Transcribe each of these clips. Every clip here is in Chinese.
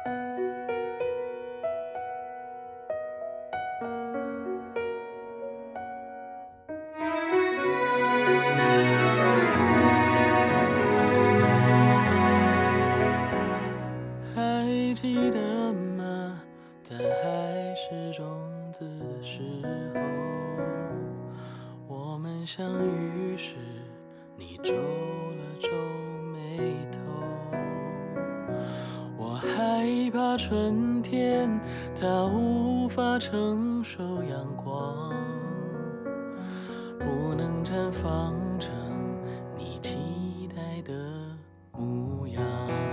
还记得吗？在还是种子的时候，我们相遇时，你皱了皱眉头。我害怕春天它无法承受阳光，不能绽放成你期待的模样。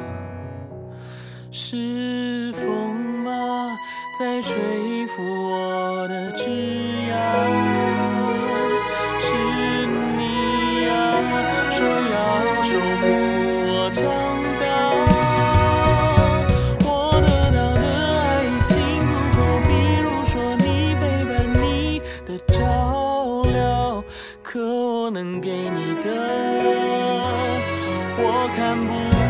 是风吗，在吹拂我的枝桠？是你呀，说要守护我长大。我得到的爱已经足够，比如说你陪伴，你的照料，可我能给你的，我看不